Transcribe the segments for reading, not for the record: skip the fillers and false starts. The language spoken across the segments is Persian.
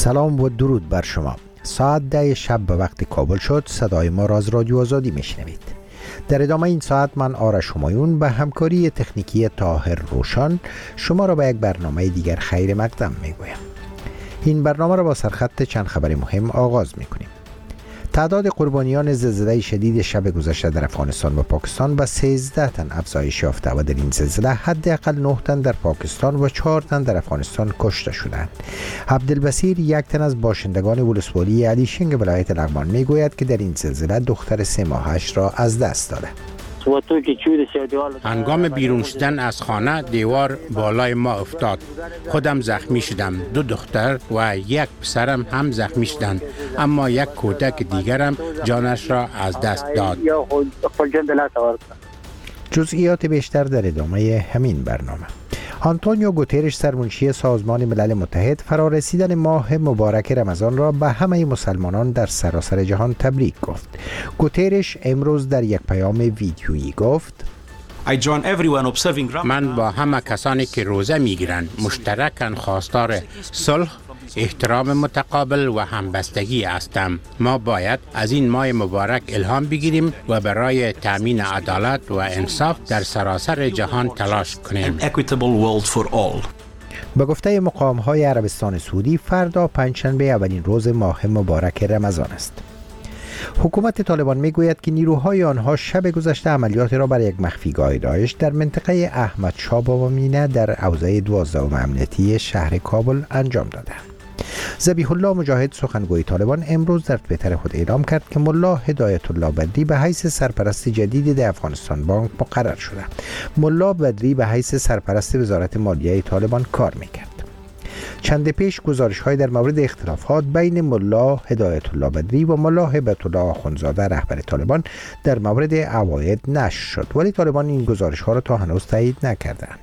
سلام و درود بر شما. ساعت 10 شب به وقت کابل شد. صدای ما را از رادیو آزادی میشنوید. در ادامه این ساعت من آرش همایون به همکاری تکنیکی طاهر روشن شما را به یک برنامه دیگر خیر مقدم میگویم. این برنامه را با سرخط چند خبر مهم آغاز میکنیم. تعداد قربانیان زلزله شدید شب گذشته در افغانستان و پاکستان به 13 تن افزایش یافته و در این زلزله حداقل 9 تن در پاکستان و 4 تن در افغانستان کشته شدند. عبدالبصیر، یک تن از باشندگان ولسوالی علیشنگ ولایت لغمان میگوید که در این زلزله دختر 3 ماهش را از دست داده. هنگام بیرون شدن از خانه دیوار بالای ما افتاد. خودم زخمی شدم. 2 دختر و 1 پسرم هم زخمی شدند، اما 1 کودک دیگرم جانش را از دست داد. جزئیات بیشتر در ادامه همین برنامه. آنتونیو گوترش، سرمنشی سازمان ملل متحد، فرارسیدن ماه مبارک رمضان را به همه مسلمانان در سراسر جهان تبریک گفت. گوترش امروز در یک پیام ویدیویی گفت: من با همه کسانی که روزه میگیرند مشترکاً خواستار صلح، احترام متقابل و همبستگی هستم. ما باید از این ماه مبارک الهام بگیریم و برای تامین عدالت و انصاف در سراسر جهان تلاش کنیم. به گفته مقام‌های عربستان سعودی، فردا پنجشنبه اولین روز ماه مبارک رمضان است. حکومت طالبان میگوید که نیروهای آنها شب گذشته عملیات را بر یک مخفیگاه داعش در منطقه احمد شاه بابا مینه در حوزه 12 امنیتی شهر کابل انجام دادند. ذبیح الله مجاهد، سخنگوی طالبان، امروز در توییتر خود اعلام کرد که ملا هدایت الله بدری به حیث سرپرست جدید در افغانستان بانک مقرر شده. ملا بدری به حیث سرپرست وزارت مالیه طالبان کار میکرد. چند پیش گزارش‌های در مورد اختلافات بین ملا هدایت الله بدری و ملا هبت الله آخوندزاده رهبر طالبان در مورد عواید نشر شد، ولی طالبان این گزارش‌ها را تا هنوز تایید نکردند.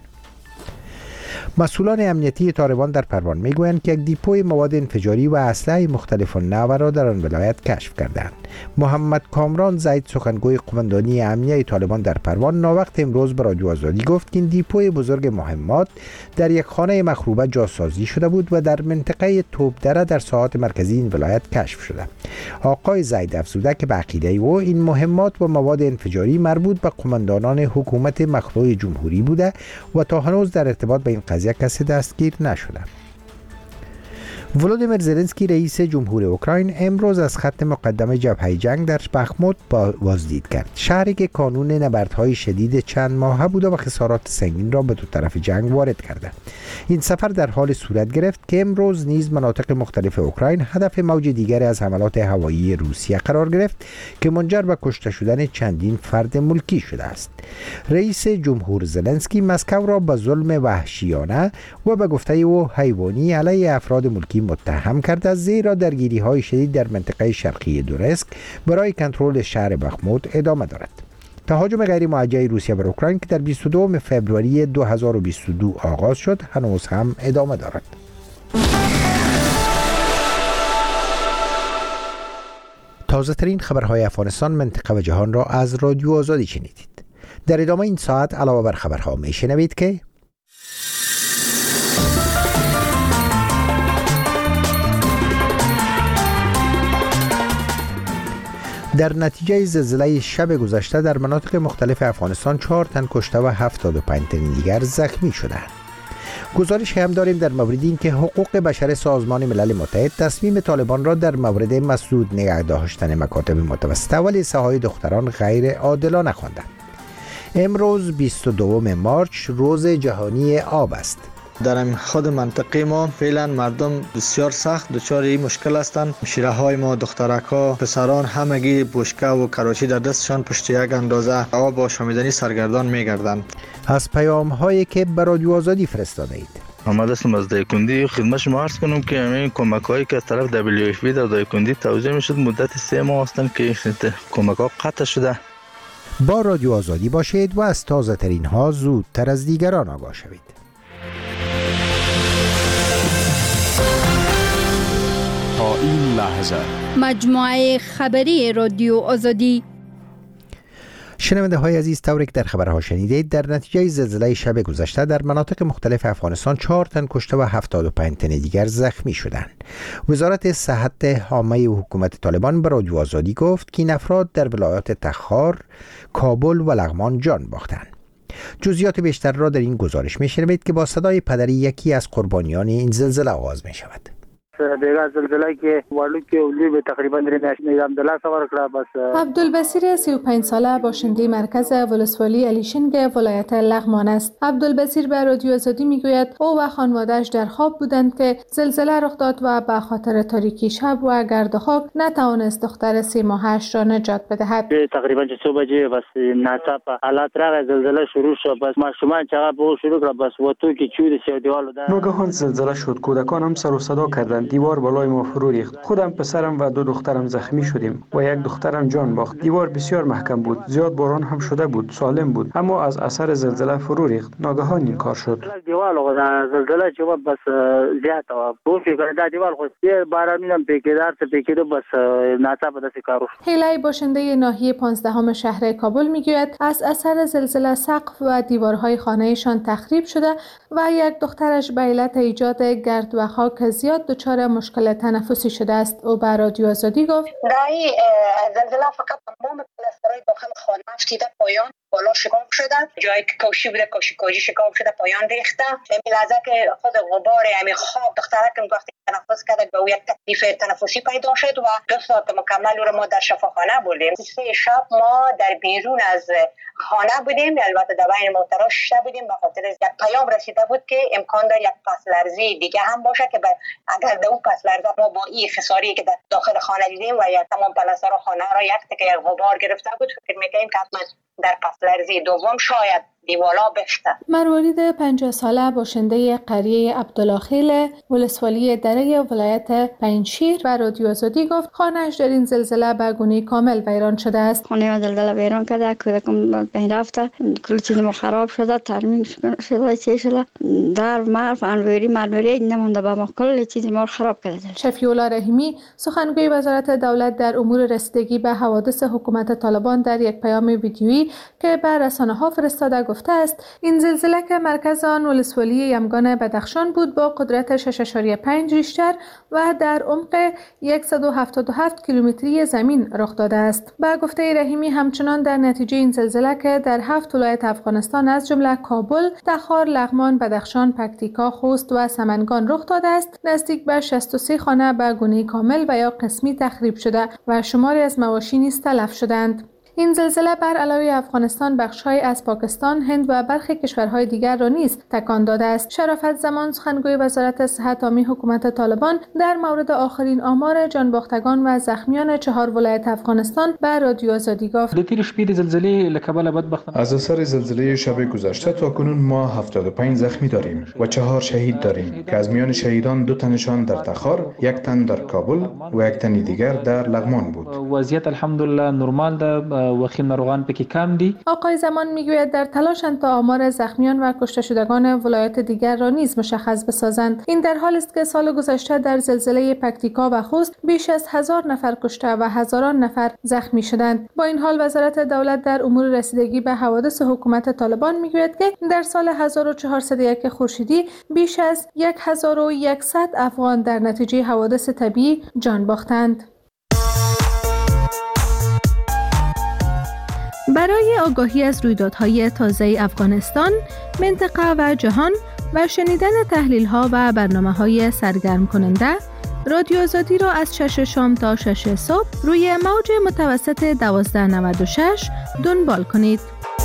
مسئولان امنیتی طالبان در پروان میگویند که یک دیپوی مواد انفجاری و اسلحه مختلف النوع را در آن ولایت کشف کردند. محمد کامران زید، سخنگوی قماندانی امنیه طالبان در پروان، ناوقت امروز به رادیو آزادی گفت که این دیپوی بزرگ مهمات در یک خانه مخروبه جاسازی شده بود و در منطقه توپدره در ساحات مرکزی این ولایت کشف شده. آقای زید افزوده که به عقیده او این مهمات و مواد انفجاری مربوط به قماندانان حکومت مخلوع جمهوری بوده و تا هنوز در ارتباط با این قضیه کسی دستگیر نشده. ولودیمیر زلنسکی، رئیس جمهور اوکراین، امروز از خط مقدم جبهه جنگ در بخموت بازدید کرد، شهری که کانون نبردهای شدید چند ماهه بوده و خسارات سنگین را به دو طرف جنگ وارد کرده. این سفر در حال صورت گرفت که امروز نیز مناطق مختلف اوکراین هدف موج دیگری از حملات هوایی روسیه قرار گرفت که منجر به کشته شدن چندین فرد ملکی شده است. رئیس جمهور زلنسکی مسکو را به ظلم وحشیانه و به گفته او حیوانی علیه افراد ملکی متهم کرده، زیرا درگیری‌های شدید در منطقه شرقی دونسک برای کنترل شهر بخموت ادامه دارد. تهاجم غیر موجه روسیه بر اوکراین که در 22 فوریه 2022 آغاز شد هنوز هم ادامه دارد. تازه ترین خبرهای افغانستان، منطقه و جهان را از رادیو آزادی شنیدید. در ادامه این ساعت علاوه بر خبرها میشنوید که در نتیجه زلزله شب گذشته در مناطق مختلف افغانستان 4 تن کشته و 75 تن دیگر زخمی شدند. گزارش هم داریم در مورد این که حقوق بشر سازمان ملل متحد تصمیم طالبان را در مورد مسدود نگه داشتن مکاتب متوسطه و لیسه‌های دختران غیر عادلانه خواندند. امروز 22 مارچ روز جهانی آب است. در خود منطقه ما فعلا مردم بسیار سخت دچار این مشکل هستند. شیره های ما، دخترک ها، پسران همگی بشکه و کراچی در دستشان پشت یک اندازه آب آشامیدنی سرگردان می‌گردند. از پیام هایی که به رادیو آزادی فرستاده اید. محمد هستم از دایکندی. خدمت شما عرض کنم که همین کمک هایی که از طرف WFP در دایکندی توزیع میشد مدت 3 ماه هستند که کمک ها قطع شده. با رادیو آزادی باشید و از تازه ترین ها زودتر از دیگران آگاه شوید. تا این لحظه مجموعه خبری رادیو آزادی. شنونده های عزیز، طوری که در خبرها شنیدید، در نتیجه زلزله شب گذشته در مناطق مختلف افغانستان 4 تن کشته و 75 تن دیگر زخمی شدند. وزارت صحت عامه و حکومت طالبان به رادیو آزادی گفت که این افراد در ولایات تخار، کابل و لغمان جان باختند. جزئیات بیشتر را در این گزارش می‌شنوید که با صدای پدری یکی از قربانیان این زلزله آغاز می‌شود. دیگه زلزله که والو که اولی به تقریبا درنش عبدالله سوار کرده. بس عبدالبصیر 35 ساله باشنده مرکز ولسوالی الیشنگ ولایت لغمان است. عبدالبصیر به رادیو آزادی میگوید او و خانواده‌اش در خواب بودند که زلزله رخ داد و به خاطر تاریکی شب و گرد و خاک نتوانست دختر 3 ماهش را نجات بدهد. تقریبا 2 بجه بس ناڅاپه حالات راغی، زلزله شروع شد. بس ماشومان چقدر به شروع کرد، بس وتو که چود سی دیوالو ده. ناگهان زلزله شد. کودکانم سر و صدا کردند. دیوار بالای ما فرو ریخت. خودم، پسرم و 2 دخترم زخمی شدیم و یک دخترم جان باخت. دیوار بسیار محکم بود. زیاد باران هم شده بود. سالم بود، اما از اثر زلزله فرو ریخت. ناگهان این کار شد. دیوار زلزله چې بس زیات و په فکر دا دیوار خو بارانینم پیکیدار ته پیکیدو، بس ناڅاپه داسې کارو. هیلای باشنده ناحیه 15 شهر کابل میگوید از اثر زلزله سقف و دیوارهای خانهشان تخریب شده و یک دخترش به علت ایجاد گرد و خاک زیاد دچار مشکل تنفسی شده است. او به رادیو آزادی گفت دایی زلزله فقط تمام پلاسترهای داخل خانه افتیده پایان، بالا شکاف شده، جایی که کوشی بوده کوشی شکاف شده، پایان ریخته. همین لحظه که خود غبار همین خواب دخترکم وقتی تنفس کرد به او یک تکلیف تنفسی پیدا شد و 2 ساعت مکمل رو ما در شفاخانه بودیم. 3 شب ما در بیرون از خانه بودیم، البته دواین محتراش شده بودیم به خاطر یک پیام رسیده بود که امکان داره یک پس لرزه دیگه هم باشه که اگر در اون پس لرزه ما با این خساری که در داخل خانه دیدیم و یا تمام پلاستر خانه را یک تکه غبار گرفته بود، فکر می‌کنیم که حتما در پس لرزه دوم شاید دیوالا بفته. مروارید 50 ساله باشنده قریه عبدالله ولسوالی دره ولایت پنجشیر و رادیو آزادی گفت خانه‌اش در این زلزله به گونه کامل ویران شده است. خانه ما زلزله ویران کرده، کودکم بین رفته، کل چیز ما خراب شده، ترمیم شده، چه شده، در مرف انوری نمونده، به ما کل چیز ما خراب کرده. شفیع‌الله رحیمی سخنگوی وزارت دولت در امور رسیدگی به حوادث حکومت طالبان در یک پیام ویدیویی که به رسانه‌ها فرستاده گفته است این زلزله که مرکز آن ولسوالی یمگان بدخشان بود با قدرت 6.5 ریشتر و در عمق 177 کیلومتری زمین رخ داده است. با گفته رحیمی همچنان در نتیجه این زلزله که در 7 ولایت افغانستان از جمله کابل، تخار، لغمان، بدخشان، پکتیکا، خوست و سمنگان رخ داده است، نزدیک به 63 خانه به گونه کامل و یا قسمی تخریب شده و شماری از مواشی نیز تلف شدند. این زلزله بر علاوه افغانستان بخش‌های از پاکستان، هند و برخی کشورهای دیگر را نیز تکان داده است. شرافت زمان سخنگوی وزارت صحت عامه حکومت طالبان در مورد آخرین آمار جانباختگان و زخمیان 4 ولایت افغانستان به رادیو آزادی گفت: از اثر زلزله شب گذشته تا کنون ما 75 زخمی داریم و 4 شهید داریم که از میان شهیدان 2 تنشان در تخار، 1 تن در کابل و 1 تن دیگر در لغمان بود. وضعیت الحمدلله نرمال ده و خیلی ناروغان پکی کم دی. آقای زمان میگوید در تلاشند تا آمار زخمیان و کشته شدگان ولایات دیگر را نیز مشخص بسازند. این در حالی است که سال گذشته در زلزله پکتیکا و خوست بیش از 1000 نفر کشته و هزاران نفر زخمی شدند. با این حال وزارت دولت در امور رسیدگی به حوادث حکومت طالبان میگوید که در سال 1401 خورشیدی بیش از 1100 افغان در نتیجه حوادث طبیعی جان باختند. برای آگاهی از رویدادهای تازه افغانستان، منطقه و جهان و شنیدن تحلیل‌ها و برنامه‌های سرگرم کننده، رادیو آزادی را از 6 شام تا 6 صبح روی موج متوسط 1296 دنبال کنید.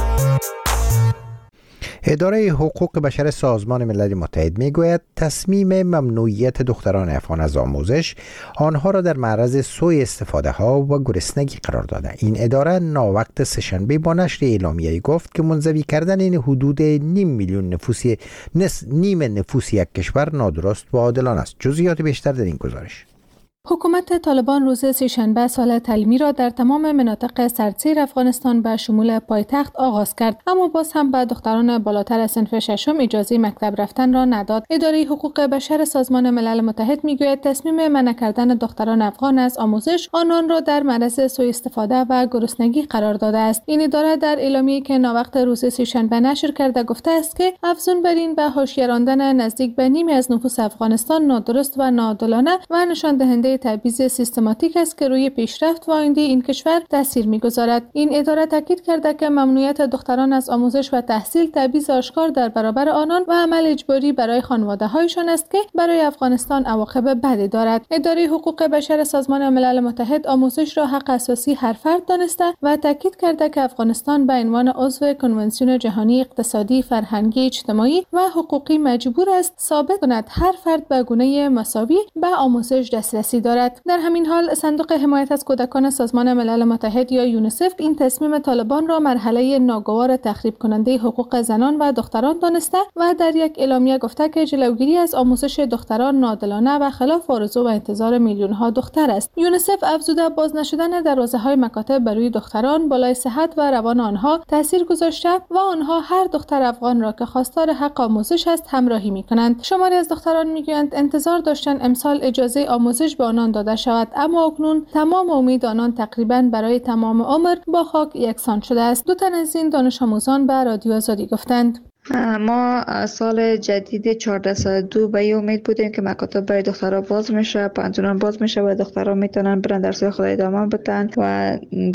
اداره حقوق بشر سازمان ملل متحد میگوید تصمیم ممنوعیت دختران افغان از آموزش آنها را در معرض سوء استفاده ها و گرسنگی قرار داده. این اداره ناوقت سه‌شنبه با نشر اعلامیه‌ای گفت که منزوی کردن این حدود نیم نفوس یک کشور نادرست و عادلانه است. جزئیات بیشتر در این گزارش. حکومت طالبان روز سه‌شنبه سال تعلیمی را در تمام مناطق سردسیر افغانستان به شمول پایتخت آغاز کرد، اما باز هم به دختران بالاتر از صنف ششم اجازه مکتب رفتن را نداد. اداره حقوق بشر سازمان ملل متحد میگوید تصمیم منع کردن دختران افغان از آموزش آنان را در معرض سوء استفاده و گرسنگی قرار داده است. این اداره در اعلامیه‌ای که ناوقت روز سه‌شنبه نشر کرده گفته است که افزون بر این به حاشیه راندن نزدیک به نیمی از نفوس افغانستان نادرست و ناعادلانه و نشان دهنده تبعیض سیستماتیک است که روی پیشرفت و آینده این کشور تاثیر می‌گذارد. این اداره تاکید کرده که ممنوعیت دختران از آموزش و تحصیل تبعیض آشکار در برابر آنان و عمل اجباری برای خانواده‌هایشان است که برای افغانستان عواقب بدی دارد. اداره حقوق بشر سازمان ملل متحد آموزش را حق اساسی هر فرد دانسته و تاکید کرده که افغانستان به عنوان عضو کنوانسیون جهانی اقتصادی، فرهنگی، اجتماعی و حقوقی مجبور است ثابت کند هر فرد به گونه مساوی به آموزش دسترسی دارد. در همین حال صندوق حمایت از کودکان سازمان ملل متحد یا یونیسف این تصمیم طالبان را مرحله ناگوار تخریب کننده حقوق زنان و دختران دانسته و در یک اعلامیه گفته که جلوگیری از آموزش دختران ناعادلانه و خلاف آرزو و انتظار میلیون ها دختر است. یونیسف افزوده باز نشدن دروازه‌های مکاتب برای دختران بالای صحت و روان آنها تاثیر گذاشته و آنها هر دختر افغان را که خواستار حق آموزش است همراهی می‌کنند. شماری از دختران می‌گویند انتظار داشتن امسال اجازه آموزش به آنان داده شود، اما اکنون تمام امید آنان تقریباً برای تمام عمر با خاک یکسان شده است. دو تن از این دانش آموزان به رادیو آزادی گفتند ما سال جدید 1402 به این امید بودیم که مکاتب برای دخترها باز میشه، پانتونان باز میشه و دخترها میتونن برن درس‌های خود ادامه بدن و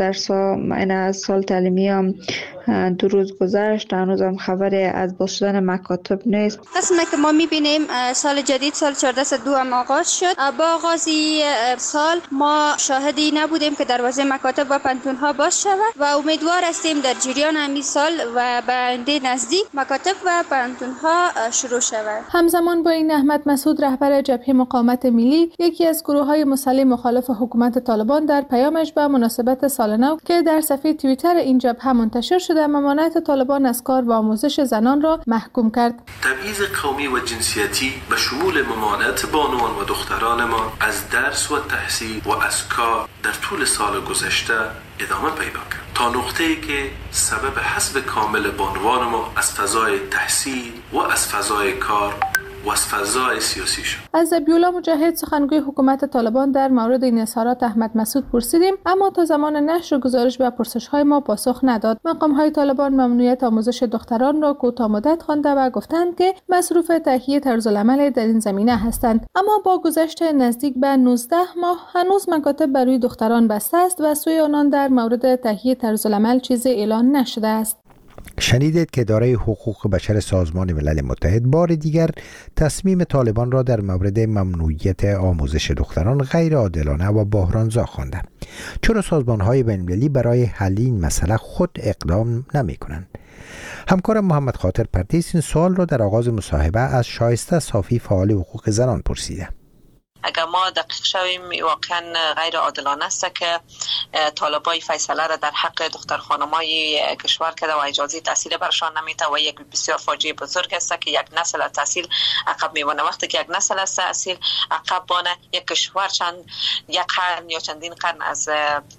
این سال تعلیمی هم 2 روز گذشت، هنوز هم خبری از باز شدن مکاتب نیست. قسمه که ما میبینیم سال جدید سال 1402 هم آغاز شد. با آغازی سال ما شاهدی نبودیم که دروازه مکاتب و پانتونها باز شود و امیدوار هستیم در جریان همین سال و به آینده نزدیک مکاتب و پانتونها شروع شود. همزمان با این احمد مسعود رهبر جبهه مقاومت ملی، یکی از گروه‌های مسلح مخالف حکومت طالبان، در پیامش به مناسبت سال نو که در صفحه توییتر این جبهه منتشر شده ممانعت طالبان از کار و آموزش زنان را محکوم کرد. تبعیض قومی و جنسیتی به شمول ممانعت بانوان و دختران ما از درس و تحصیل و از کار در طول سال گذشته ادامه پیدا کرد تا نقطه‌ای که سبب حذف کامل بانوان ما از فضای تحصیل و از فضای کار و از فضای سیاسی شد. از ابیولا مجاهد سخنگوی حکومت طالبان در مورد این اظهارات احمد مسعود پرسیدیم، اما تا زمان نشر گزارش به پرسش‌های ما پاسخ نداد. مقام‌های طالبان ممنوعیت آموزش دختران را کوتاه مدت خوانده و گفتند که مصروف تهیه طرزالعمل در این زمینه هستند. اما با گذشت نزدیک به 19 ماه هنوز مکاتب برای دختران بسته است و سوی آنان در مورد تهیه طرزالعمل چیزی اعلان نشده است. شنیدید که اداره حقوق بشر سازمان ملل متحد بار دیگر تصمیم طالبان را در مورد ممنوعیت آموزش دختران غیر عادلانه و بحرانزا خوانده. چرا سازمان‌های بین‌المللی برای حل این مسئله خود اقدام نمی‌کنند؟ همکارم محمد خاطر پردیس این سوال را در آغاز مصاحبه از شایسته صافی فعال حقوق زنان پرسیده. اگر ما دقیق شویم واقعا غیر عادلانه است که طالبای فیصله را در حق دختر خانمای کشور کرده و اجازه تحصیل برشان نمیده و یک بسیار فاجعه بزرگ است که یک نسل از تحصیل عقب میمونه. وقتی که یک نسل از تحصیل عقب مانه یک کشور یک قرن یا چندین قرن از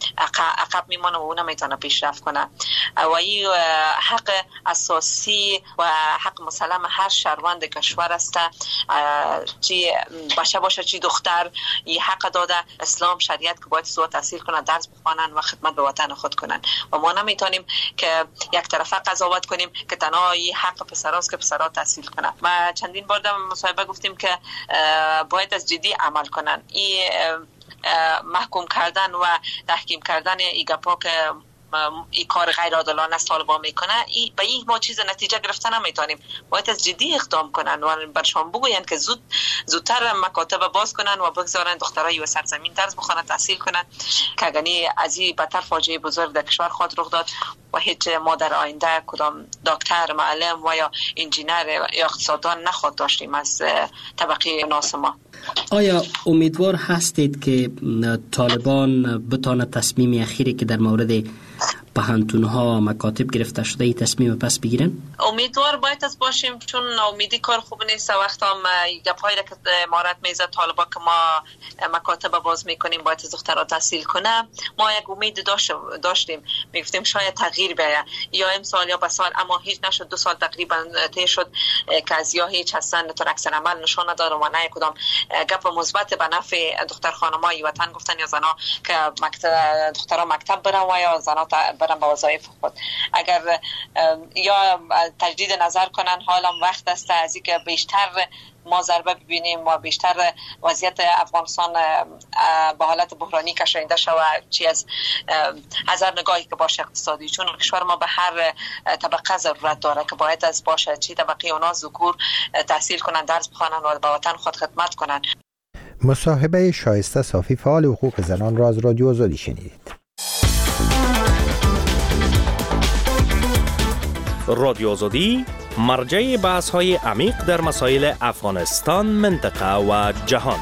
عقب میمونه و اون نمیتونه پیشرفت کنه و این حق اساسی و حق مسلم هر شهروند کشور است. چی باشه باشه چی دختر این حق داده اسلام شریعت که باید زود تحصیل کنن، درس بخوانن و خدمت به وطن خود کنن و ما نمیتونیم که یک طرفه قضاوت کنیم که تنها این حق پسراست که پسرها تحصیل کنن. ما چندین بار در مصاحبه گفتیم که باید از جدی عمل کنن. این محکوم کردن و تحکیم کردن این گپا که این کار غیر عادلانه است طالبان میکنه، به این ما چیز نتیجه گرفتن نمیتونیم. باید از جدی اقدام کنن و برشان بگوین که زودتر مکاتب باز کنن و بگذارن دخترای و سرزمین درس بخونن، تحصیل کنن که اگرنی از این بدتر فاجعه بزرگ در کشور خود رخ داد و هیچ ما در آینده کدام دکتر، معلم و یا انجینر یا اقتصاددان نخواد داشتیم از طبقه ناس ما. آیا امیدوار هستید که طالبان بتانه تصمیم اخیری که در مورد پهانتون‌ها و مکاتب گرفته شده ای تصمیم پس بگیرن؟ امیدوار باید از باشیم، چون امیدی کار خوب نیست. وقتا گپ‌هایی که امارت میزد طالبا که ما مکاتب باز میکنیم باید از دخترها تحصیل کنه، ما یک امید داشتیم، میگفتیم شاید تغییر بیاید یا امسال یا بسال، اما هیچ نشد. 2 سال تقریبا طی شد که از یا هیچ هستن تا عکس عمل نشان نداره و نه کدام گپ مثبت به نفع دختر خانمای وطن گفتن یا زنا که دخترها مکتب برن و یا زنا برن به وظایف خود. اگر یا تجدید نظر کنن، حالا وقت است از اینکه بیشتر ما ضربه ببینیم و بیشتر وضعیت افغانستان به حالت بحرانی کشانده شود، چی از هزار نگاهی که باشه اقتصادی، چون کشور ما به هر طبقه ضرورت داره که باید از باشه چی طبقه اونا ذکور تحصیل کنن، درس بخوانن و به وطن خود خدمت کنن. مصاحبه شایسته صافی فعال حقوق زنان را از رادیو آزادی شنیدید. رادیو آزادی مرجع بحث های عمیق در مسائل افغانستان، منطقه و جهان.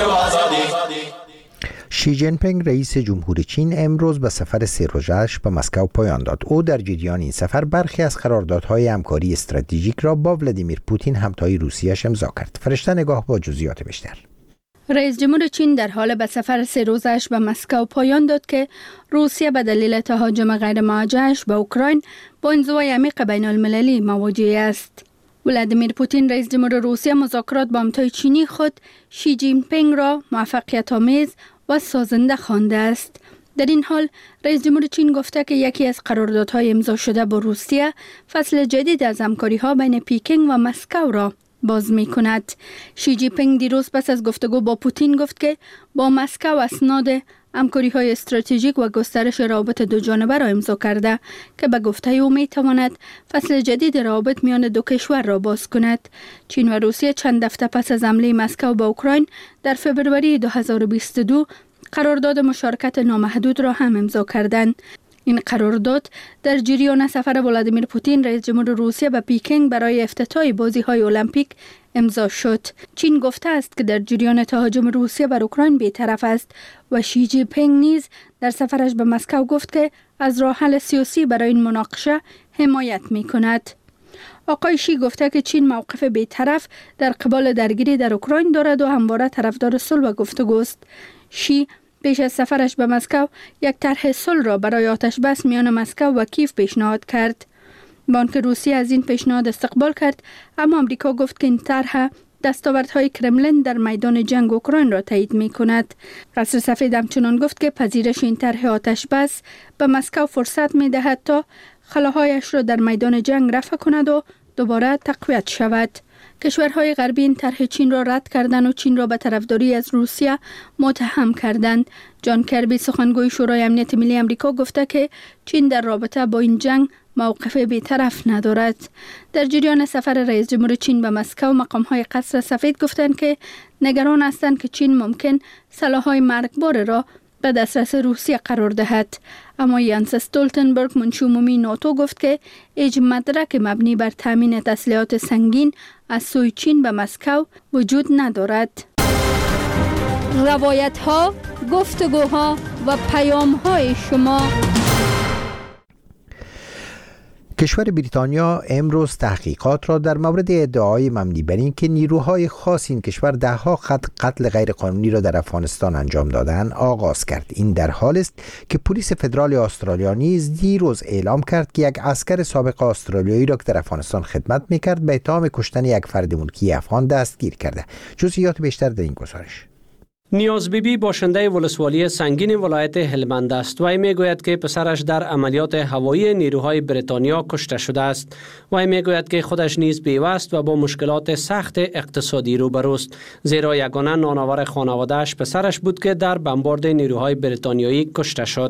شی جین پینگ رئیس جمهور چین امروز به سفر 3 روزه‌اش به مسکو پایان داد. او در جریان این سفر برخی از قراردادهای همکاری استراتژیک را با ولادیمیر پوتین همتای روسیه‌اش امضا کرد. فرشته نگاه با جزئیات بیشتر. رئیس جمهور چین در حال به سفر 3 روزه‌اش به مسکو پایان داد که روسیه به دلیل تهاجم غیر موجه‌اش به اوکراین با انزوای عمیق بین المللی مواجه است. ولادیمیر پوتین رئیس جمهور روسیه مذاکرات با همتای چینی خود شی جین پینگ را موفقیت آمیز و سازنده خوانده است. در این حال رئیس جمهور چین گفته که یکی از قراردادهای امضا شده با روسیه فصل جدید از همکاری‌ها بین پکین و مسکو را باز می کند. شی جین پینگ دیروز پس از گفتگو با پوتین گفت که با مسکو اسناد همکاری‌های استراتژیک و گسترش روابط دو جانبه را امضا کرده که به گفته او می تواند فصل جدید روابط میان دو کشور را باز کند. چین و روسیه چند هفته پس از حمله مسکو به اوکراین در فبروری 2022 قرارداد مشارکت نامحدود را هم امضا کردند. این قرارداد در جریان سفر ولادیمیر پوتین رئیس جمهور روسیه به پکین برای افتتاح بازی‌های المپیک امضا شد. چین گفته است که در جریان تهاجم روسیه بر اوکراین بی‌طرف است و شی جین پینگ نیز در سفرش به مسکو گفت که از راه حل سیاسی برای این مناقشه حمایت می‌کند. آقای شی گفته که چین موقف بی‌طرف در قبال درگیری در اوکراین دارد و همواره طرفدار صلح و گفتگو است. شی پیش از سفرش به مسکو یک طرح صلح را برای آتش بس میان مسکو و کیف پیشنهاد کرد. بانک روسیه از این پیشنهاد استقبال کرد، اما آمریکا گفت که این طرح دستاوردهای کرملین در میدان جنگ اوکراین را تایید می کند. قصر سفید همچنان گفت که پذیرش این طرح آتش بس به مسکو فرصت می دهد تا خلاهایش را در میدان جنگ رفع کند و دوباره تقویت شود. کشورهای غربی این طرح چین را رد کردند و چین را به طرفداری از روسیه متهم کردند. جان کربی سخنگوی شورای امنیت ملی آمریکا گفته که چین در رابطه با این جنگ موقف بی‌طرف ندارد. در جریان سفر رئیس جمهور چین به مسکو مقام‌های قصر سفید گفتند که نگران هستند که چین ممکن سلاح‌های مرگبار را به دسترس روسیه قرار دهد. اما یانس استولتنبرگ منشی عمومی ناتو گفت که هیچ مدرک مبنی بر تامین تسلیحات سنگین از سوی چین به مسکو وجود ندارد. روایت‌ها، گفتگوها و پیام‌های شما. کشور بریتانیا امروز تحقیقات را در مورد ادعای مبنی بر این که نیروهای خاص این کشور دهها قتل غیرقانونی را در افغانستان انجام دادند آغاز کرد. این در حالی است که پلیس فدرال استرالیا نیز دیروز اعلام کرد که یک عسکر سابق استرالیایی را که در افغانستان خدمت می‌کرد به اتهام کشتن یک فرد ملکی افغان دستگیر کرده. جزئیات بیشتر در این گزارش. نیاز بیبی باشنده ولسوالی سنگین ولایت هلمند است. وی میگوید که پسرش در عملیات هوایی نیروهای بریتانیا کشته شده است. وی میگوید که خودش نیز بیوست و با مشکلات سخت اقتصادی روبروست، زیرا یگانه نانآور خانواده‌اش پسرش بود که در بمبارد نیروهای بریتانیایی کشته شد.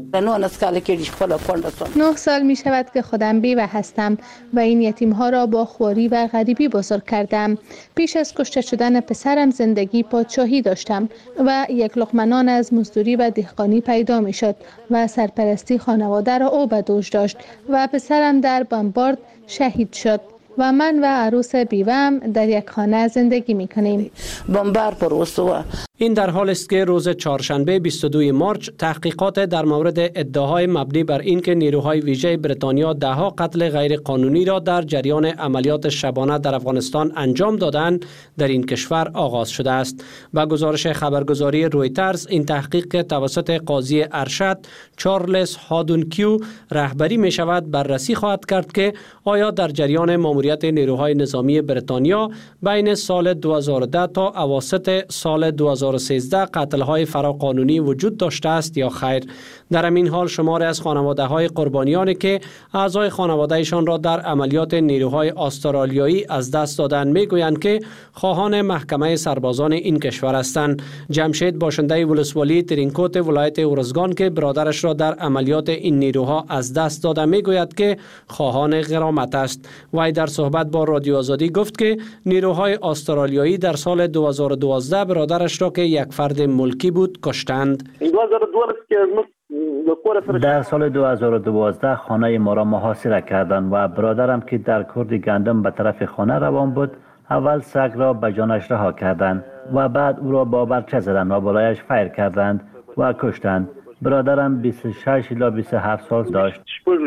9 سال می شود که خودم بیوه هستم و این یتیم‌ها را با خواری و غریبی بزرگ کردم. پیش از کشته شدن پسرم زندگی پادشاهی داشتم و یک لقمه نان از مزدوری و دهقانی پیدا می شد و سرپرستی خانواده را او به دوش داشت و پسرم در بمبارد شهید شد و من و عروس بیوه‌ام در یک خانه زندگی می کنیم. این در حال است که روز چهارشنبه 22 مارچ تحقیقات در مورد ادعاهای مبنی بر اینکه نیروهای ویژه بریتانیا دهها قتل غیر قانونی را در جریان عملیات شبانه در افغانستان انجام دادند در این کشور آغاز شده است. با گزارش خبرگزاری رویترز، این تحقیق توسط قاضی ارشد چارلز هادونکیو رهبری می شود بررسی خواهد کرد که آیا در جریان ماموریت نیروهای نظامی بریتانیا بین سال 2010 تا اواسط سال 2013 قتل‌های فراقانونی وجود داشته است یا خیر. در همین حال شماری از خانواده‌های قربانیانی که اعضای خانواده‌شان را در عملیات نیروهای استرالیایی از دست دادند میگویند که خواهان محکمه سربازان این کشور هستند. جمشید باشنده ولسوالی ترینکوت ولایت ارزگان که برادرش را در عملیات این نیروها از دست داده میگوید که خواهان غرامت است. وی در صحبت با رادیو آزادی گفت که نیروهای استرالیایی در سال 2012 برادرش را که یک فرد ملکی بود کشتند. در سال 2012 خانه ما را محاصره کردند و برادرم که در کرد گندم به طرف خانه روان بود، اول سگ را به جانش رها کردند و بعد او را با برچه زدند و بالایش فیر کردند و کشتند. برادرم 26 الی 27 سال داشت.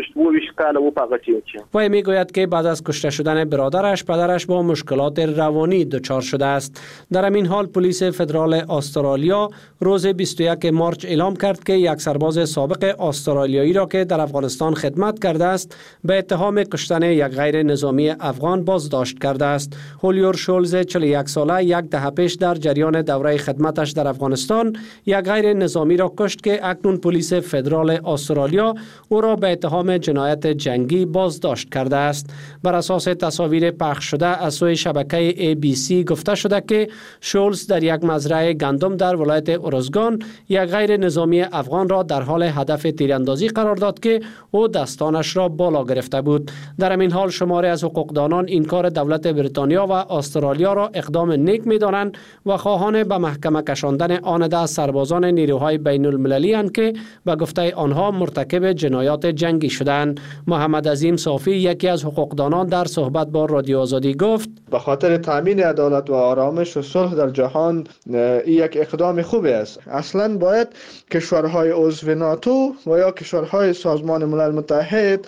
وی میگوید که بعد از کشته شدن برادرش، پدرش با مشکلات روانی دچار شده است. در همین حال پلیس فدرال استرالیا روز 21 مارچ اعلام کرد که یک سرباز سابق استرالیایی را که در افغانستان خدمت کرده است به اتهام کشتن یک غیر نظامی افغان بازداشت کرده است. هولیور شولز 41 ساله یک دهه پیش در جریان دوره خدمتش در افغانستان یک غیر نظامی را کشت که اکنون پلیس فدرال استرالیا او را به اتهام جنایت جنگی بازداشت کرده است. بر اساس تصاویر پخش شده از سوی شبکه ABC گفته شده که شولز در یک مزرعه گندم در ولایت ارزگان یک غیر نظامی افغان را در حال هدف تیراندازی قرار داد که او دستانش را بالا گرفته بود. در همین حال شماری از حقوقدانان این کار دولت بریتانیا و استرالیا را اقدام نیک می‌دانند و خواهان به محکمه کشاندن آن ده سربازان نیروهای بین المللی اند که به گفته آنها مرتکب جنایات جنگی شدند. محمد عظیم صافی یکی از حقوقدانان در صحبت با رادیو آزادی گفت به خاطر تامین عدالت و آرامش و صلح در جهان یک اقدام خوبی است. اصلا باید کشورهای عضو ناتو و یا کشورهای سازمان ملل متحد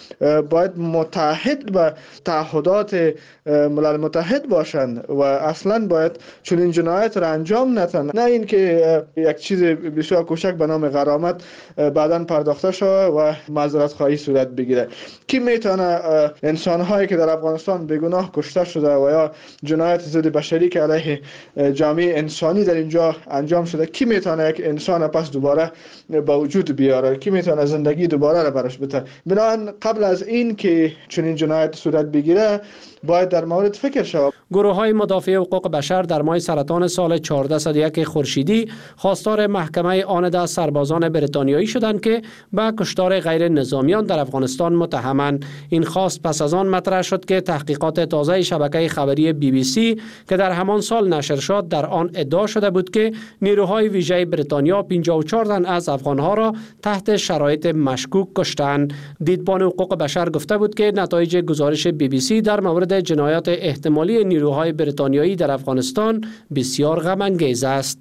باید متحد به تعهدات ملل متحد باشند و اصلا باید چنین جنایت را انجام ندهند، نه اینکه یک چیز بسیار کوچک به نام غرامت بعداً پرداخته شود و معذرت خواهی صورت بگیره. کی میتونه انسان‌هایی که در افغانستان بیگناه کشته شده و یا جنایت ضد بشری که علیه جامعه انسانی در اینجا انجام شده، کی میتونه یک انسان پس دوباره به وجود بیاره؟ کی میتونه زندگی دوباره را برش بده؟ بنابراین قبل از این که چنین جنایت صورت بگیره باید در مورد فکر شود. گروه‌های مدافع حقوق بشر در ماه سرطان سال 1401 خورشیدی خواستار محکمه آن ده سربازان بریتانیایی شدند که به کشتار غیر نظامیان در افغانستان متهمند. این خواست پس از آن مطرح شد که تحقیقات تازه شبکه خبری BBC که در همان سال نشر شد در آن ادعا شده بود که نیروهای ویژه بریتانیا 54 تن از افغانها را تحت شرایط مشکوک کشتند. دیدبان حقوق بشر گفته بود که نتایج گزارش BBC در مورد جنایات احتمالی نیروهای بریتانیایی در افغانستان بسیار غم انگیز است.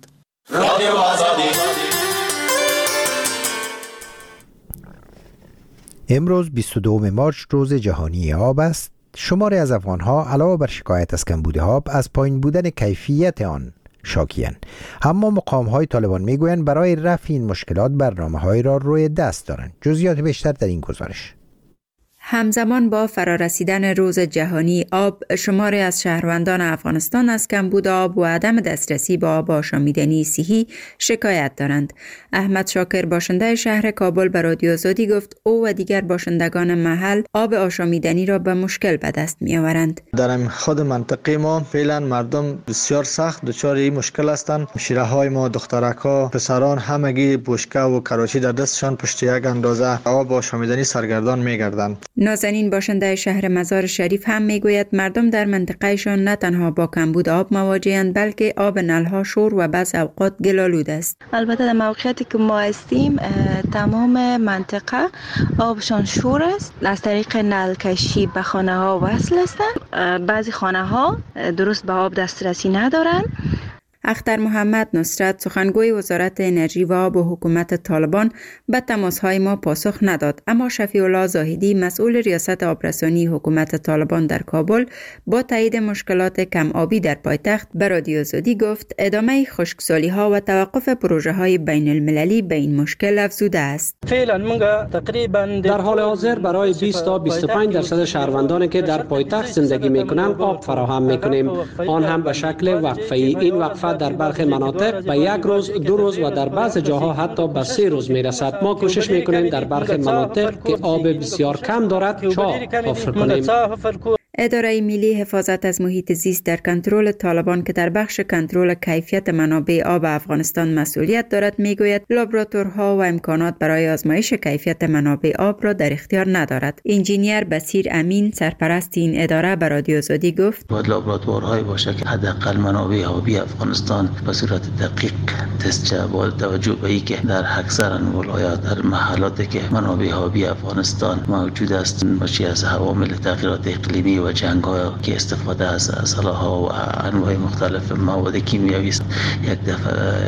امروز 22 مارچ روز جهانی آب است. شماری از افغانها علاوه بر شکایت از کمبود آب از پایین بودن کیفیت آن شاکی‌اند. اما مقام‌های طالبان میگویند برای رفع این مشکلات برنامه‌هایی را روی دست دارند. جزئیات بیشتر در این گزارش. همزمان با فرارسیدن روز جهانی آب، شماری از شهروندان افغانستان از کمبود آب و عدم دسترسی به آب آشامیدنی صحی شکایت دارند. احمد شاکر باشنده شهر کابل به رادیو آزادی گفت او و دیگر باشندگان محل آب آشامیدنی را به مشکل به دست می آورند. در خود منطقه ما فعلا مردم بسیار سخت دچار این مشکل هستند. شیره‌های ما، دخترک‌ها، پسران همگی بشکه و کراچی در دستشان پشت یک اندازه آب آشامیدنی سرگردان می‌گردند. نازنین باشنده شهر مزار شریف هم میگوید مردم در منطقهشان نه تنها با کمبود آب مواجه‌اند بلکه آب نلها شور و بعض اوقات گل‌آلود است. البته در موقعیتی که ما هستیم تمام منطقه آبشان شور است. از طریق نل کشی به خانه ها وصل هستند. بعضی خانه ها درست به آب دسترسی ندارند. اختر محمد نصرت سخنگوی وزارت انرژی و آب و حکومت طالبان به تماس‌های ما پاسخ نداد، اما شفیع الله زاهدی مسئول ریاست آبرسانی حکومت طالبان در کابل با تایید مشکلات کم آبی در پایتخت به رادیو آزادی گفت ادامه خشکسالی‌ها و توقف پروژه‌های بین المللی به این مشکل افزوده است. در حال حاضر برای 20 تا 25% شهروندانی که در پایتخت زندگی می‌کنند آب فراهم می‌کنیم، آن هم به شکل وقفه‌ای. این وقفه در برخی مناطق به 1 روز، 2 روز و در بعض جاها حتی به 3 روز می‌رسد. ما کوشش می‌کنیم در برخی مناطق که آب بسیار کم دارد چاه حفر کنیم. اداره ملی حفاظت از محیط زیست در کنترل طالبان که در بخش کنترل کیفیت منابع آب افغانستان مسئولیت دارد میگوید لابراتورها و امکانات برای آزمایش کیفیت منابع آب را در اختیار ندارد. انجینیر بصیر امین سرپرست این اداره به رادیو آزادی گفت باید لابراتوارهای باشه که حداقل منابع آبی افغانستان به صورت دقیق تست شود، با توجه به اینکه در اکثر ولایات در محلاتی که منابع آبی افغانستان موجود است باشی از عوامل تغییرات اقلیمی و جنگ‌ها که استفاده از اسلحه‌ها و انواع مختلف مواد کیمیایی است یک دفعه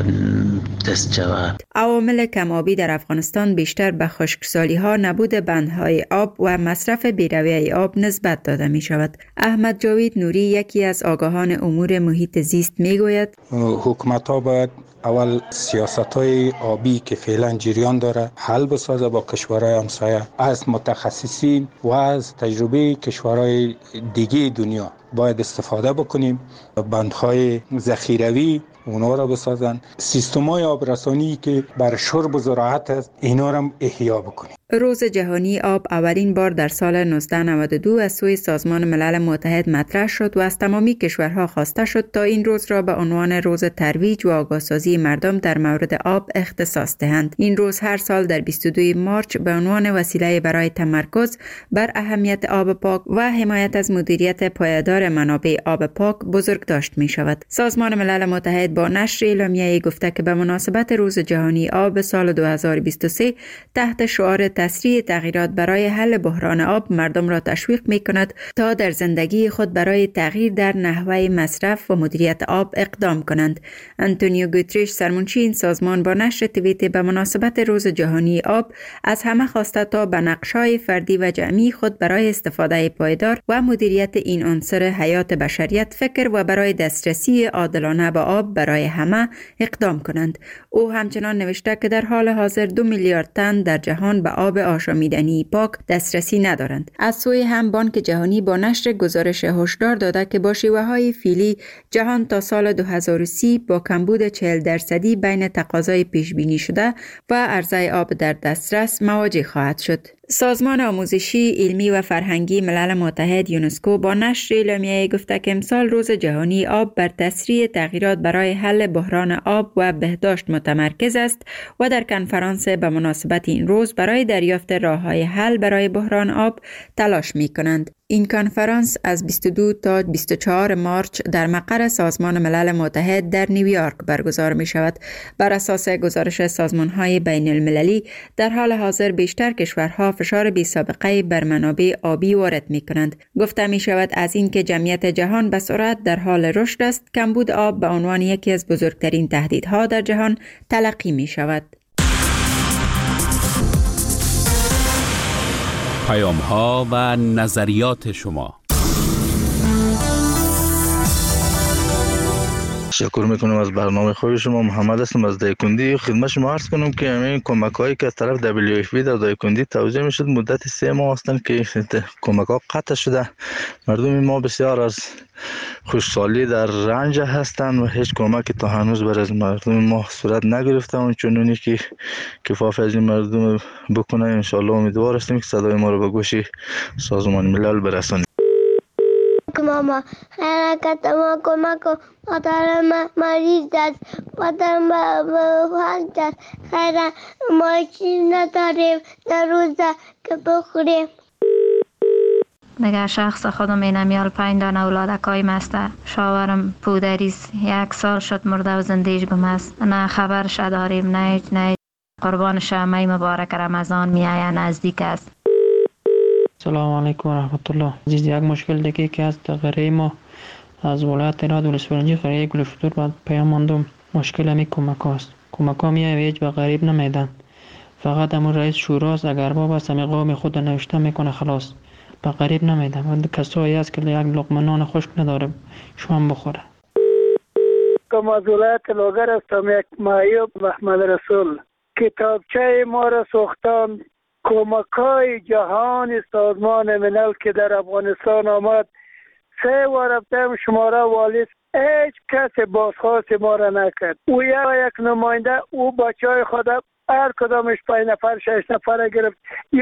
تست شود. عوامل کم آبی در افغانستان بیشتر به خشکسالی‌ها، نبود بندهای آب و مصرف بی‌رویه آب نسبت داده می شود. احمد جاوید نوری یکی از آگاهان امور محیط زیست می گوید حکومت‌ها باید اول سیاست‌های آبی که فعلا جریان داره حل بسازه با کشورهای همسایه، از متخصصین و از تجربه کشورهای دیگه دنیا باید استفاده بکنیم. بندهای ذخیروی اونا را بسازن، سیستم‌های آبرسانی که بر شرب و زراعت است اینا را احیا بکنیم. روز جهانی آب اولین بار در سال 1992 از سوی سازمان ملل متحد مطرح شد و از تمامی کشورها خواسته شد تا این روز را به عنوان روز ترویج و آگاهسازی مردم در مورد آب اختصاص دهند. این روز هر سال در 22 مارچ به عنوان وسیله برای تمرکز بر اهمیت آب پاک و حمایت از مدیریت پایدار منابع آب پاک بزرگداشت می شود. سازمان ملل متحد با نشر اعلامیه‌ای گفته که به مناسبت روز جهانی آب سال 2023 تحت شعار تسریع تغییرات برای حل بحران آب مردم را تشویق می کند تا در زندگی خود برای تغییر در نحوه مصرف و مدیریت آب اقدام کنند. آنتونیو گوتریش سرمنشی این سازمان با نشر توییت به مناسبت روز جهانی آب از همه خواسته تا به نقش‌های فردی و جمعی خود برای استفاده پایدار و مدیریت این عنصر حیات بشریت فکر و برای دسترسی عادلانه به آب برای همه اقدام کنند. او همچنان نوشته که در حال حاضر 2 میلیارد تن در جهان به آب آشامیدنی پاک دسترسی ندارند. از سوی هم بانک جهانی با نشر گزارش هشدار داده که با شیوه‌های فعلی جهان تا سال 2030 با کمبود 40% بین تقاضای پیش بینی شده و عرضه آب در دسترس مواجه خواهد شد. سازمان آموزشی، علمی و فرهنگی ملل متحد یونسکو با نشر اعلامیه‌ای گفته که امسال روز جهانی آب بر تسریع تغییرات برای حل بحران آب و بهداشت متمرکز است و در کنفرانس به مناسبت این روز برای دریافت راه‌های حل برای بحران آب تلاش می‌کنند. این کنفرانس از 22 تا 24 مارچ در مقر سازمان ملل متحد در نیویورک برگزار می شود. بر اساس گزارش سازمان‌های بین المللی در حال حاضر بیشتر کشورها فشار بی سابقه بر منابع آبی وارد می کنند. گفته می شود از این که جمعیت جهان به سرعت در حال رشد است، کمبود آب به عنوان یکی از بزرگترین تهدیدها در جهان تلقی می شود. پیام‌ها و نظریات شما. تشکر میکنم از برنامه خوب شما. محمد هستم از دایکندی. خدمت شما عرض کنم که همین کمک‌هایی که از طرف WFP در دایکندی توزیع میشد مدت 3 ماه هستند که کمک‌ها قطع شده. مردم ما بسیار از خوشحالی در رنج هستند و هیچ کمکی تا هنوز بر از مردم ما صورت نگرفته. اون چنونی که کفاف از این مردم بکنه ان شاء الله امیدوار هستیم که صدای ما رو به گوش سازمان ملل برسانیم. ماما حرکت ما کمک کن، مادرم مریض است، مادرم فلج است، خیلی ما چیز نداریم در روزه که بخوریم. دیگه شخص خودم اینم یال 5 دانه اولادکای مسته. شاورم پودریست 1 سال شد مرده و زندگیش گم است. نه خبرش داریم نه قربان شمه مبارک رمضان میآید نزدیک است. سلام علیکم و رحمت الله. عزیز یک مشکل دیگه که از غره ما از ولایت راد ولسوالی قریه گلفتور بعد پیام ماندم مشکل می کمک هاست. کمک ها هیچ به غریب نمیدن. فقط همون رئیس شوراست اگر باب است همی قوم خود نوشته میکنه خلاص. به غریب نمیدن. و کسایی هست که یک لقمه نان خشک نداره شما بخوره. کم از ولایت لاغر هستم، یک معیوب محمد رسول. کتابچه ما را ساختند. کمک‌های جهان سازمان ملل که در افغانستان آمد 3 بار رفتم شماره والی، هیچ کس بازخواست ما را نکرد. او یک نماینده او بچه‌های خود هر کدامش 5 نفر 6 نفر گرفت.